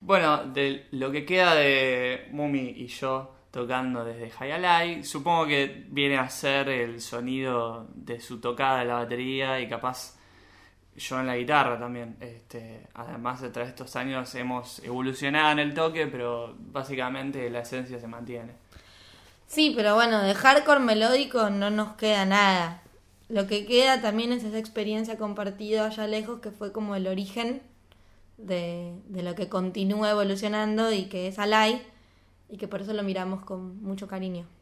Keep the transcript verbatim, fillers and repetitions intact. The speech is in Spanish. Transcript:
Bueno, de lo que queda de Mumi y yo tocando desde High Alive, supongo que viene a ser el sonido de su tocada de la batería y capaz yo en la guitarra también. Este, además, a través de estos años hemos evolucionado en el toque, pero básicamente la esencia se mantiene. Sí, pero bueno, de hardcore melódico no nos queda nada. Lo que queda también es esa experiencia compartida allá lejos, que fue como el origen de, de lo que continúa evolucionando y que es Alive, y que por eso lo miramos con mucho cariño.